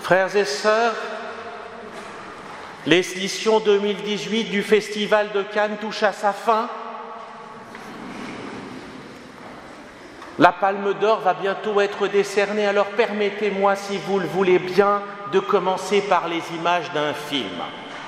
Frères et sœurs, l'édition 2018 du Festival de Cannes touche à sa fin. La Palme d'Or va bientôt être décernée, alors permettez-moi, si vous le voulez bien, de commencer par les images d'un film.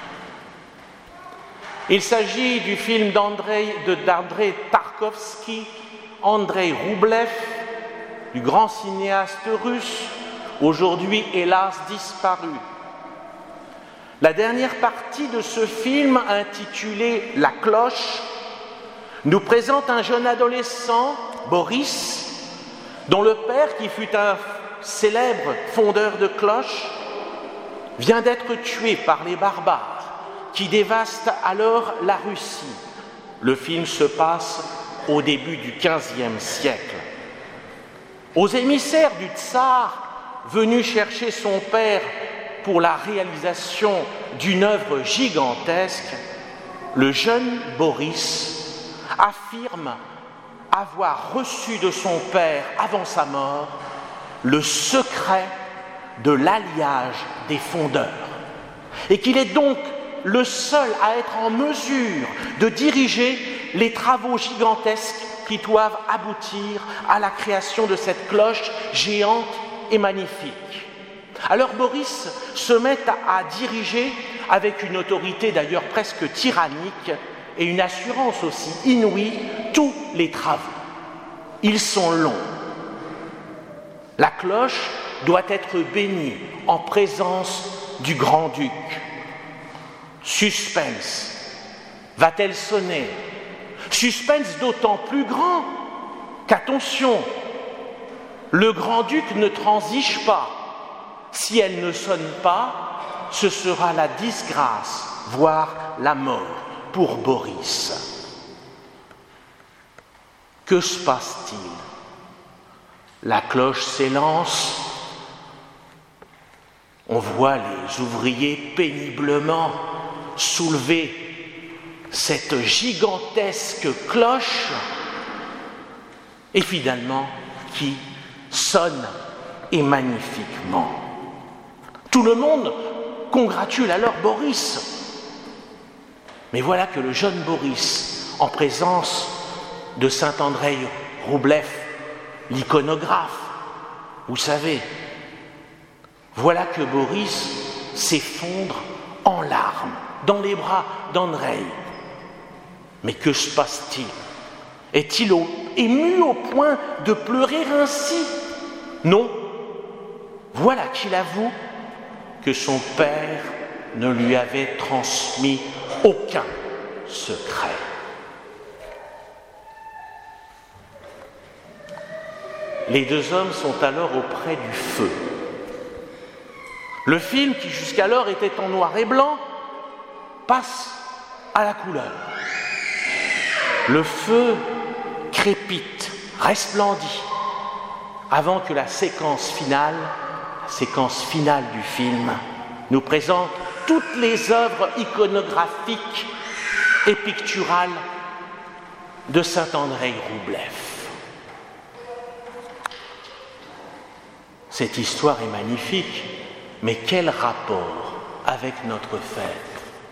Il s'agit du film d'Andrei Tarkovsky, Andrei Roublev, du grand cinéaste russe, aujourd'hui hélas disparu. La dernière partie de ce film, intitulée « La cloche », nous présente un jeune adolescent, Boris, dont le père, qui fut un célèbre fondeur de cloches, vient d'être tué par les barbares qui dévastent alors la Russie. Le film se passe au début du XVe siècle. Aux émissaires du tsar, venus chercher son père pour la réalisation d'une œuvre gigantesque, le jeune Boris affirme avoir reçu de son père, avant sa mort, le secret de l'alliage des fondeurs, et qu'il est donc le seul à être en mesure de diriger les travaux gigantesques qui doivent aboutir à la création de cette cloche géante et magnifique. Alors Boris se met à diriger avec une autorité d'ailleurs presque tyrannique et une assurance aussi inouïe tous les travaux. Ils sont longs. La cloche doit être bénie en présence du grand-duc. Suspense. Va-t-elle sonner ? Suspense d'autant plus grand qu'attention, le grand-duc ne transige pas. Si elle ne sonne pas, ce sera la disgrâce, voire la mort pour Boris. Que se passe-t-il ? La cloche s'élance. On voit les ouvriers péniblement soulever cette gigantesque cloche et finalement qui sonne et magnifiquement. Tout le monde congratule alors Boris. Mais voilà que le jeune Boris, en présence de saint Andrei Roublev, l'iconographe, vous savez, voilà que Boris s'effondre en larmes dans les bras d'Andrei. Mais que se passe-t-il ? Est-il ému au point de pleurer ainsi ? Non. Voilà qu'il avoue que son père ne lui avait transmis aucun secret. Les deux hommes sont alors auprès du feu. Le film, qui jusqu'alors était en noir et blanc, passe à la couleur. Le feu crépite, resplendit, avant que la séquence finale du film, nous présente toutes les œuvres iconographiques et picturales de saint Andrei Roublev. Cette histoire est magnifique, mais quel rapport avec notre fête ?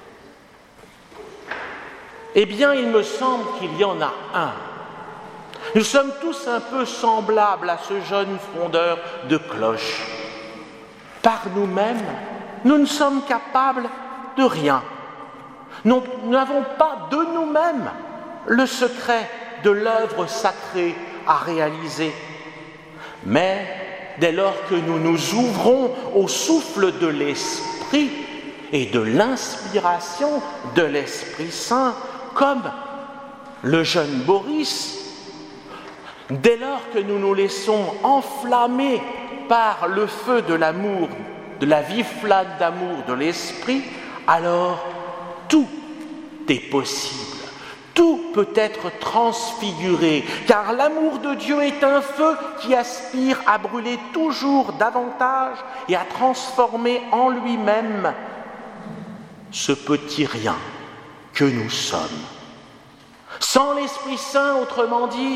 Eh bien, il me semble qu'il y en a un. Nous sommes tous un peu semblables à ce jeune fondeur de cloches. Par nous-mêmes, nous ne sommes capables de rien. Nous n'avons pas de nous-mêmes le secret de l'œuvre sacrée à réaliser. Mais dès lors que nous nous ouvrons au souffle de l'Esprit et de l'inspiration de l'Esprit Saint, comme le jeune Boris, dès lors que nous nous laissons enflammer par le feu de l'amour, de la vive flamme d'amour de l'Esprit, alors tout est possible. Tout peut être transfiguré, car l'amour de Dieu est un feu qui aspire à brûler toujours davantage et à transformer en lui-même ce petit rien que nous sommes. Sans l'Esprit Saint, autrement dit,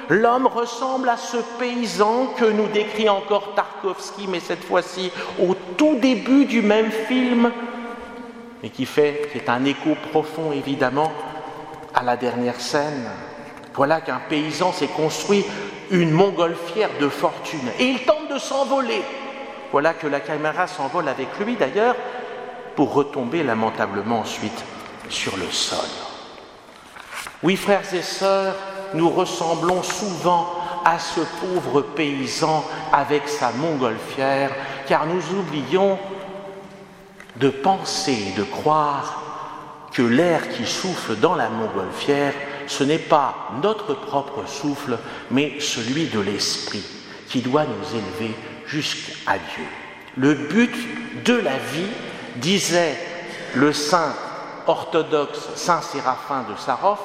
l'homme ressemble à ce paysan que nous décrit encore Tarkovsky, mais cette fois-ci au tout début du même film, et qui est un écho profond évidemment à la dernière scène. Voilà qu'un paysan s'est construit une montgolfière de fortune et il tente de s'envoler. Voilà que la caméra s'envole avec lui d'ailleurs pour retomber lamentablement ensuite sur le sol. Oui, frères et sœurs, nous ressemblons souvent à ce pauvre paysan avec sa montgolfière, car nous oublions de penser et de croire que l'air qui souffle dans la montgolfière, ce n'est pas notre propre souffle, mais celui de l'Esprit, qui doit nous élever jusqu'à Dieu. Le but de la vie, disait le saint orthodoxe saint Séraphin de Sarov,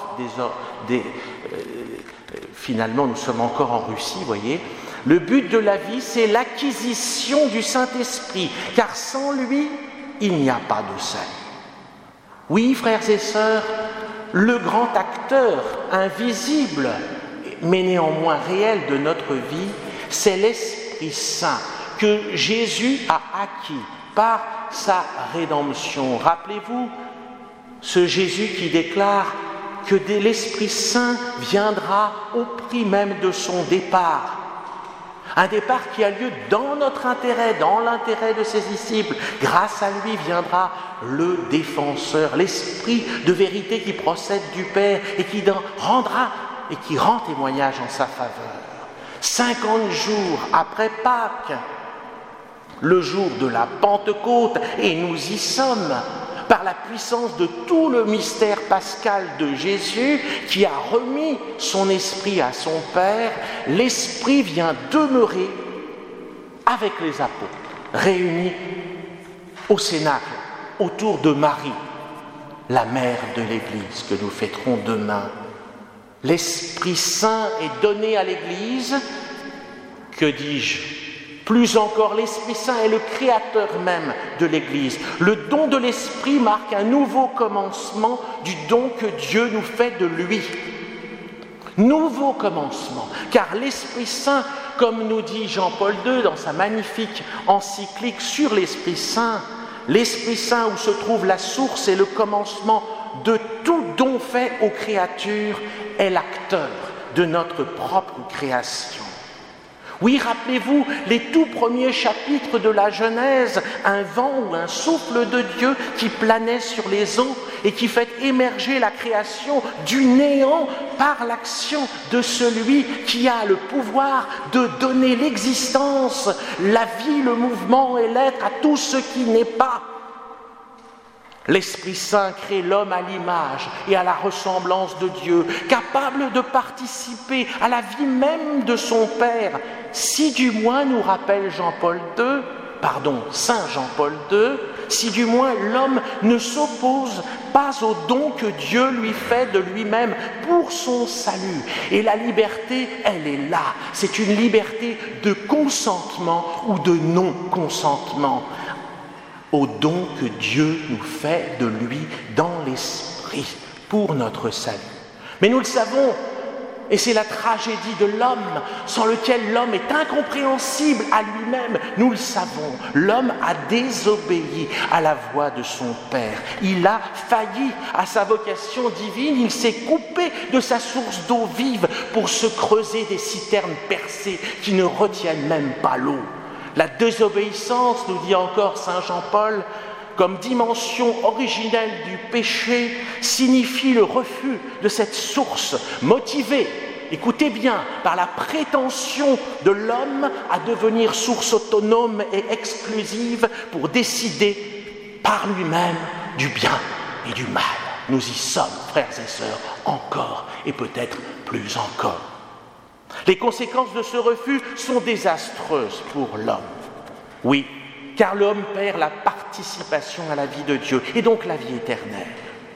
finalement nous sommes encore en Russie, voyez, le but de la vie, c'est l'acquisition du Saint-Esprit, car sans lui, il n'y a pas de salut. Oui, frères et sœurs, le grand acteur invisible, mais néanmoins réel de notre vie, c'est l'Esprit Saint que Jésus a acquis par sa rédemption. Rappelez-vous, ce Jésus qui déclare que l'Esprit Saint viendra au prix même de son départ. Un départ qui a lieu dans notre intérêt, dans l'intérêt de ses disciples. Grâce à lui viendra le défenseur, l'Esprit de vérité qui procède du Père et qui rendra et qui rend témoignage en sa faveur. 50 jours après Pâques, le jour de la Pentecôte, et nous y sommes, par la puissance de tout le mystère pascal de Jésus qui a remis son esprit à son Père, l'Esprit vient demeurer avec les apôtres, réunis au Cénacle, autour de Marie, la mère de l'Église que nous fêterons demain. L'Esprit Saint est donné à l'Église, que dis-je ? Plus encore, l'Esprit Saint est le créateur même de l'Église. Le don de l'Esprit marque un nouveau commencement du don que Dieu nous fait de lui. Nouveau commencement, car l'Esprit Saint, comme nous dit Jean-Paul II dans sa magnifique encyclique sur l'Esprit Saint où se trouve la source et le commencement de tout don fait aux créatures, est l'acteur de notre propre création. Oui, rappelez-vous les tout premiers chapitres de la Genèse, un vent ou un souffle de Dieu qui planait sur les eaux et qui fait émerger la création du néant par l'action de celui qui a le pouvoir de donner l'existence, la vie, le mouvement et l'être à tout ce qui n'est pas. L'Esprit Saint crée l'homme à l'image et à la ressemblance de Dieu, capable de participer à la vie même de son Père, si du moins nous rappelle Saint Jean-Paul II, si du moins l'homme ne s'oppose pas au don que Dieu lui fait de lui-même pour son salut. Et la liberté, elle est là. C'est une liberté de consentement ou de non-consentement au don que Dieu nous fait de lui dans l'Esprit pour notre salut. Mais nous le savons, et c'est la tragédie de l'homme, sans lequel l'homme est incompréhensible à lui-même. Nous le savons, l'homme a désobéi à la voix de son Père. Il a failli à sa vocation divine, il s'est coupé de sa source d'eau vive pour se creuser des citernes percées qui ne retiennent même pas l'eau. La désobéissance, nous dit encore saint Jean-Paul, comme dimension originelle du péché, signifie le refus de cette source motivée, écoutez bien, par la prétention de l'homme à devenir source autonome et exclusive pour décider par lui-même du bien et du mal. Nous y sommes, frères et sœurs, encore et peut-être plus encore. Les conséquences de ce refus sont désastreuses pour l'homme. Oui, car l'homme perd la participation à la vie de Dieu et donc la vie éternelle.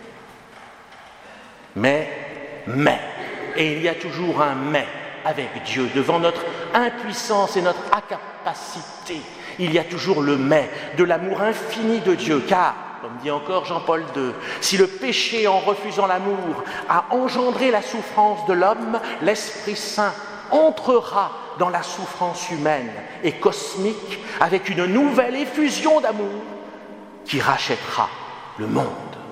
Mais, et il y a toujours un mais avec Dieu, devant notre impuissance et notre incapacité, il y a toujours le mais de l'amour infini de Dieu, car, comme dit encore Jean-Paul II, si le péché, en refusant l'amour, a engendré la souffrance de l'homme, l'Esprit Saint entrera dans la souffrance humaine et cosmique avec une nouvelle effusion d'amour qui rachètera le monde.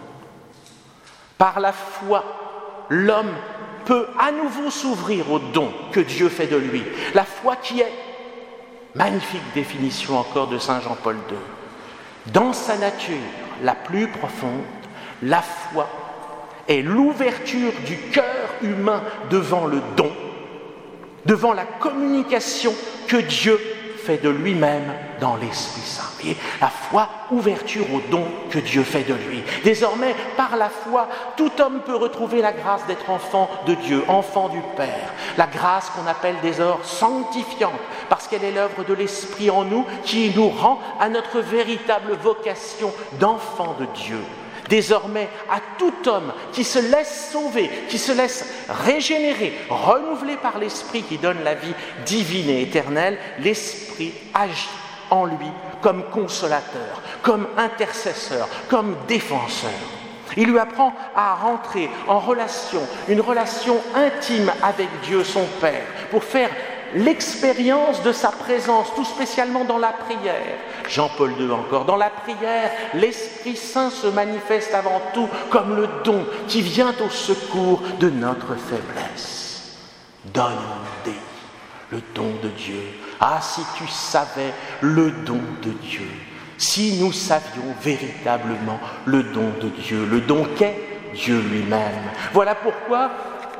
Par la foi, l'homme peut à nouveau s'ouvrir au don que Dieu fait de lui. La foi qui est, magnifique définition encore de saint Jean-Paul II, dans sa nature la plus profonde, la foi est l'ouverture du cœur humain devant le don, devant la communication que Dieu fait de lui-même dans l'Esprit Saint. Et la foi, ouverture au don que Dieu fait de lui. Désormais, par la foi, tout homme peut retrouver la grâce d'être enfant de Dieu, enfant du Père. La grâce qu'on appelle désormais sanctifiante, parce qu'elle est l'œuvre de l'Esprit en nous qui nous rend à notre véritable vocation d'enfant de Dieu. Désormais, à tout homme qui se laisse sauver, qui se laisse régénérer, renouveler par l'Esprit qui donne la vie divine et éternelle, l'Esprit agit en lui comme consolateur, comme intercesseur, comme défenseur. Il lui apprend à rentrer en relation, une relation intime avec Dieu son Père, pour faire l'expérience de sa présence, tout spécialement dans la prière. Jean-Paul II encore, dans la prière, l'Esprit Saint se manifeste avant tout comme le don qui vient au secours de notre faiblesse. Donne-nous le don de Dieu. Ah, si tu savais le don de Dieu, si nous savions véritablement le don de Dieu, le don qu'est Dieu lui-même. Voilà pourquoi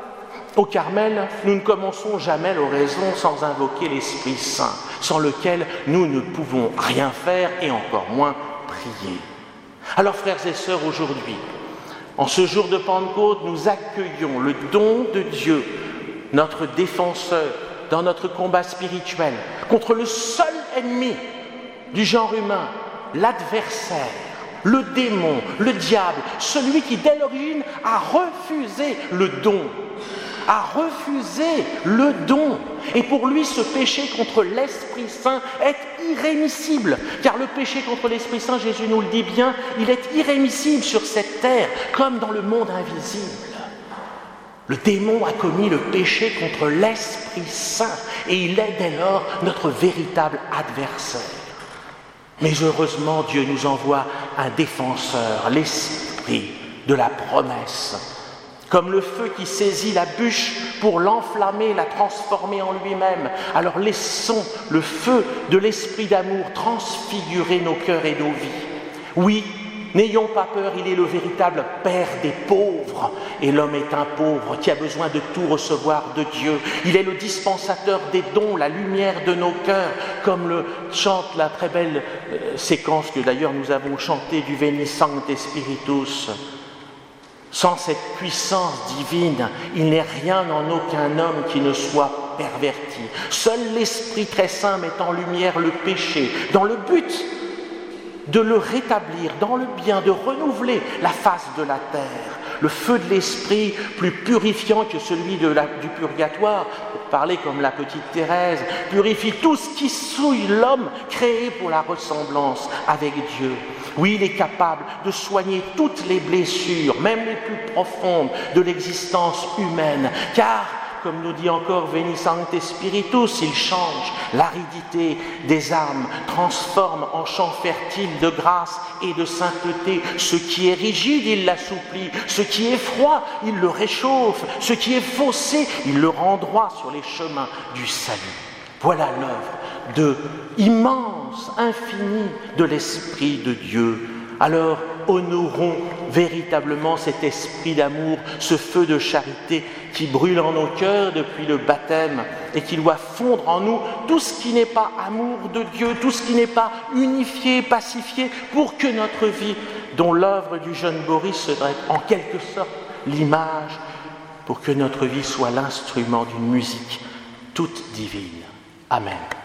au Carmel, nous ne commençons jamais l'oraison sans invoquer l'Esprit Saint, sans lequel nous ne pouvons rien faire et encore moins prier. Alors, frères et sœurs, aujourd'hui, en ce jour de Pentecôte, nous accueillons le don de Dieu, notre défenseur, dans notre combat spirituel, contre le seul ennemi du genre humain, l'adversaire, le démon, le diable, celui qui, dès l'origine, a refusé le don. A refusé le don. Et pour lui, ce péché contre l'Esprit Saint est irrémissible. Car le péché contre l'Esprit Saint, Jésus nous le dit bien, il est irrémissible sur cette terre, comme dans le monde invisible. Le démon a commis le péché contre l'Esprit Saint, et il est dès lors notre véritable adversaire. Mais heureusement, Dieu nous envoie un défenseur, l'Esprit de la promesse. Comme le feu qui saisit la bûche pour l'enflammer, la transformer en lui-même. Alors laissons le feu de l'Esprit d'amour transfigurer nos cœurs et nos vies. Oui, n'ayons pas peur, il est le véritable Père des pauvres. Et l'homme est un pauvre qui a besoin de tout recevoir de Dieu. Il est le dispensateur des dons, la lumière de nos cœurs, comme le chante la très belle séquence que d'ailleurs nous avons chantée du Veni Sancte Spiritus. Sans cette puissance divine, il n'est rien en aucun homme qui ne soit perverti. Seul l'Esprit très saint met en lumière le péché, dans le but de le rétablir, dans le bien, de renouveler la face de la terre. Le feu de l'Esprit, plus purifiant que celui du purgatoire, pour parler comme la petite Thérèse, purifie tout ce qui souille l'homme créé pour la ressemblance avec Dieu. Oui, il est capable de soigner toutes les blessures, même les plus profondes de l'existence humaine, car, comme nous dit encore Veni Sancte Spiritus, il change l'aridité des âmes, transforme en champ fertile de grâce et de sainteté. Ce qui est rigide, il l'assouplit. Ce qui est froid, il le réchauffe. Ce qui est faussé, il le rend droit sur les chemins du salut. Voilà l'œuvre immense, infinie de l'Esprit de Dieu. Alors, honorons véritablement cet esprit d'amour, ce feu de charité qui brûle en nos cœurs depuis le baptême et qui doit fondre en nous tout ce qui n'est pas amour de Dieu, tout ce qui n'est pas unifié, pacifié, pour que notre vie, dont l'œuvre du jeune Boris serait en quelque sorte l'image, pour que notre vie soit l'instrument d'une musique toute divine. Amen.